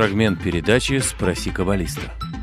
Фрагмент передачи «Спроси каббалиста».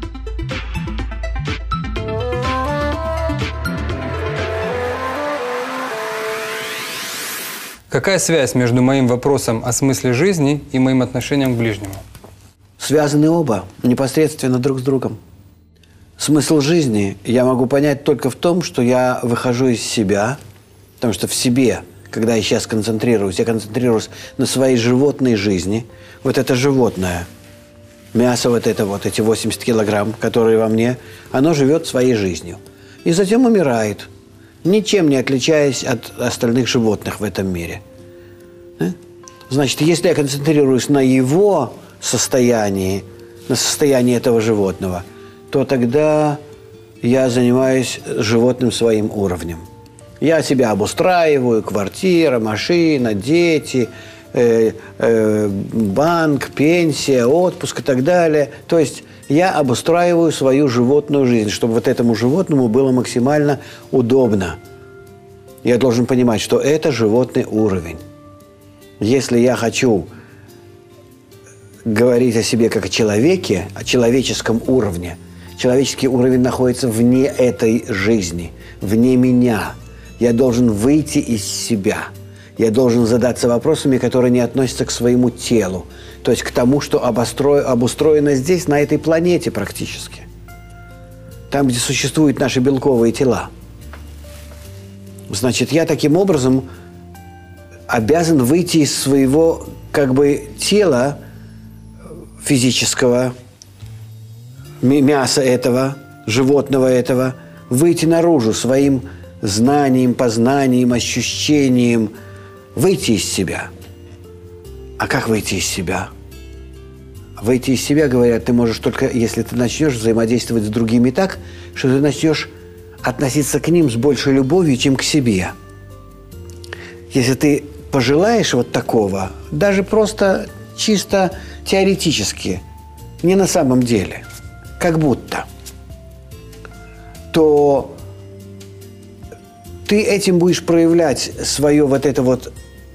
Какая связь между моим вопросом о смысле жизни и моим отношением к ближнему? Связаны оба непосредственно друг с другом. Смысл жизни я могу понять только в том, что я выхожу из себя, потому что в себе, когда я сейчас концентрируюсь, я концентрируюсь на своей животной жизни. Вот это животное, мясо вот это вот, эти 80 килограмм, которые во мне, оно живет своей жизнью. И затем умирает, ничем не отличаясь от остальных животных в этом мире. Значит, если я концентрируюсь на его состоянии, на состоянии этого животного, то тогда я занимаюсь животным своим уровнем. Я себя обустраиваю, квартира, машина, дети, банк, пенсия, отпуск и так далее. То есть я обустраиваю свою животную жизнь, чтобы вот этому животному было максимально удобно. Я должен понимать, что это животный уровень. Если я хочу говорить о себе как о человеке, о человеческом уровне, человеческий уровень находится вне этой жизни, вне меня. Я должен выйти из себя. Я должен задаться вопросами, которые не относятся к своему телу, то есть к тому, что обустроено здесь, на этой планете практически. Там, где существуют наши белковые тела. Значит, я таким образом обязан выйти из своего тела физического, мяса этого, животного этого, выйти наружу своим знанием, познанием, ощущением, выйти из себя. А как выйти из себя? Выйти из себя, говорят, ты можешь только, если ты начнешь взаимодействовать с другими так, что ты начнешь относиться к ним с большей любовью, чем к себе. Если ты пожелаешь вот такого, даже просто чисто теоретически, не на самом деле, как будто, то ты этим будешь проявлять свое вот это вот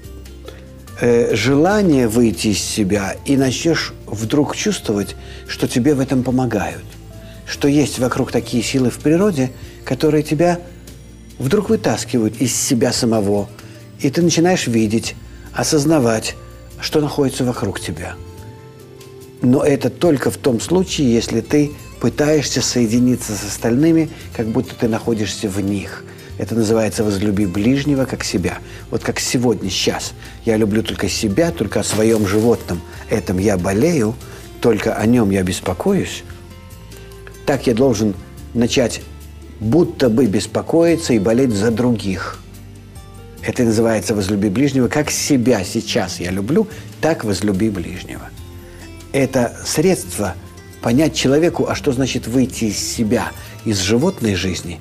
желание выйти из себя и начнешь вдруг чувствовать, что тебе в этом помогают, что есть вокруг такие силы в природе, которые тебя вдруг вытаскивают из себя самого, и ты начинаешь видеть, осознавать, что находится вокруг тебя. Но это только в том случае, если ты пытаешься соединиться с остальными, как будто ты находишься в них. Это называется «возлюби ближнего, как себя». Вот как сегодня, сейчас. Я люблю только себя, только о своем животном. Этом я болею, только о нем я беспокоюсь. Так я должен начать будто бы беспокоиться и болеть за других. Это называется «возлюби ближнего, как себя сейчас я люблю, так возлюби ближнего». Это средство понять человеку, а что значит выйти из себя, из животной жизни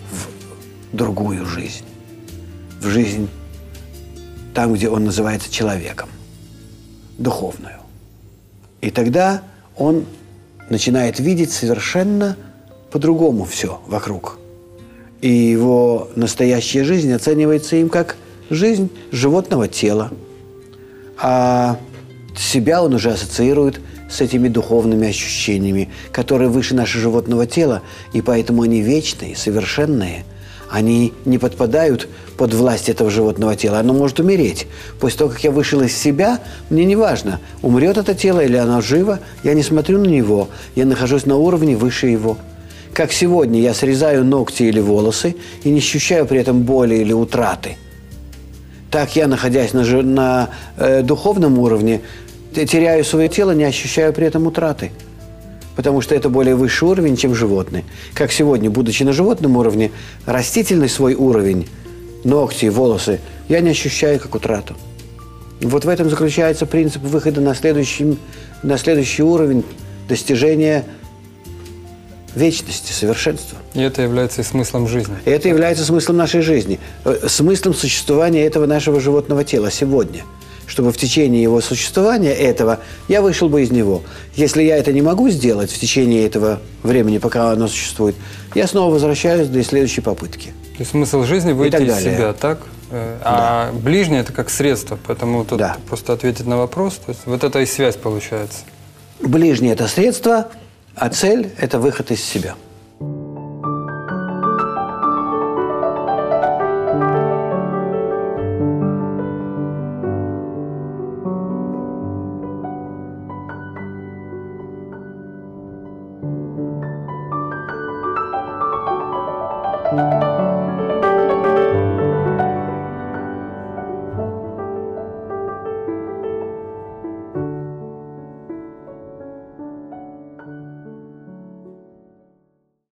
в другую жизнь. В жизнь там, где он называется человеком, духовную. И тогда он начинает видеть совершенно по-другому все вокруг. И его настоящая жизнь оценивается им как жизнь животного тела. А себя он уже ассоциирует с этими духовными ощущениями, которые выше нашего животного тела, и поэтому они вечные, совершенные. Они не подпадают под власть этого животного тела. Оно может умереть. После того, как я вышел из себя, мне не важно, умрет это тело или оно живо, я не смотрю на него, я нахожусь на уровне выше его. Как сегодня я срезаю ногти или волосы и не ощущаю при этом боли или утраты. Так я, находясь на духовном уровне, теряю свое тело, не ощущаю при этом утраты. Потому что это более высший уровень, чем животные. Как сегодня, будучи на животном уровне, растительный свой уровень, ногти, волосы, я не ощущаю как утрату. Вот в этом заключается принцип выхода на следующий уровень достижения вечности, совершенства. И это является и смыслом жизни. Это является смыслом нашей жизни, смыслом существования этого нашего животного тела сегодня. Чтобы в течение его существования этого я вышел бы из него. Если я это не могу сделать в течение этого времени, пока оно существует, я снова возвращаюсь до следующей попытки. То есть смысл жизни выйти из себя, так? А ближний – это как средство, поэтому тут просто ответить на вопрос. То есть вот это и связь получается. ближний – это средство, а цель – это выход из себя.